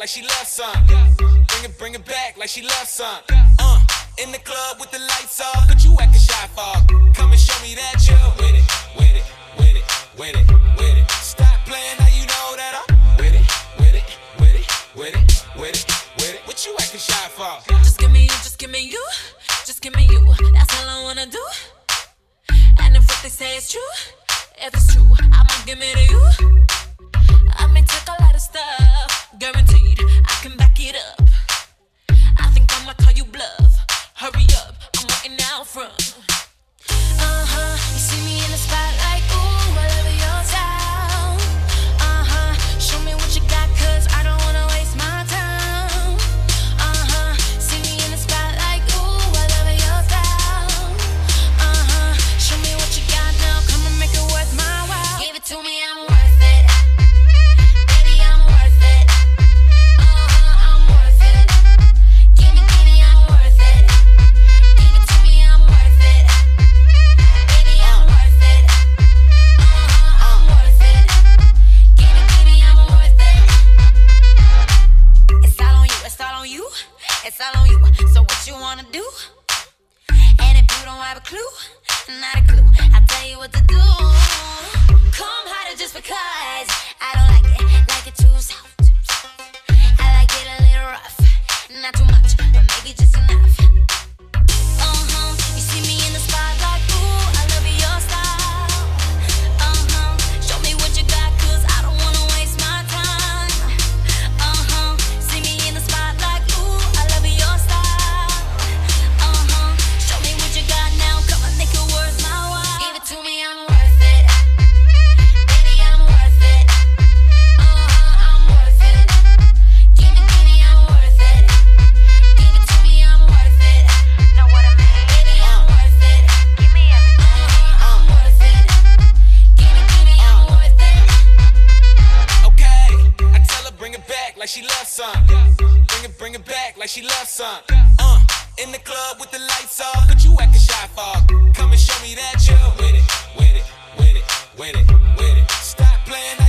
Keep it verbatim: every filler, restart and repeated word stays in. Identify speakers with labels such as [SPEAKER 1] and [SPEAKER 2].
[SPEAKER 1] like she loves some. Bring it, bring it back like she loves some. Uh, in the club with the lights off, but you acting shy for. Come and show me that you're with it, with it, with it, with it, with it. Stop playing, now you know that I'm with it, with it, with it, with it, with it, with it. What you acting shy for?
[SPEAKER 2] Just give me you, just give me you, just give me you. That's all I wanna do. And if what they say is true, if it's true, I'ma give it to you. I may take a lot of stuff, guaranteed I can back it up. I think I'ma call you bluff. Hurry up, I'm waiting out front. Uh-huh, you see me in the spotlight, ooh, I love your style. Uh-huh, show me what you got, cause I don't wanna waste my time. Uh-huh, see me in the spotlight, ooh, I love your style. Uh-huh, show me what you got now, come and make it worth my while. Give it to me, I'm worth it. Baby, I'm worth it. Uh-huh, I'm worth it. Give me, give me, I'm worth it. Give it to me, I'm worth it. Baby, I'm worth it. Uh-huh, I'm worth it. Give me, give me, I'm worth it. It's all on you, it's all on you, it's all on you. So what you wanna do? And if you don't have a clue, not a clue, I'll tell you what to do. Come harder just because I don't like it, like it too soft. I like it a little rough, not too much, but maybe just enough. Uh-huh, you see me in the spotlight, ooh, I love your style. Uh-huh, show me what you got, cause I don't wanna waste my time. Uh-huh, see me in the spotlight, ooh, I love your style. Uh-huh, show me what you got now, come and make it worth my while. Give it to me, I'm worth it. Baby, I'm worth it. Uh-huh, I'm worth it. Give me, give me, I'm worth it. Give it to me, I'm worth it. Know what I mean? Baby, I'm worth it. Give me everything. Uh-huh, I'm worth it. Give me, give me, I'm worth it.
[SPEAKER 1] Okay, I tell her bring it back like she loves some. Bring it, bring it back like she loves some. Uh, in the club with the lights off, but you acting shy for. Come and show me that you're with it, with it, with it, with it, with it. Stop playing.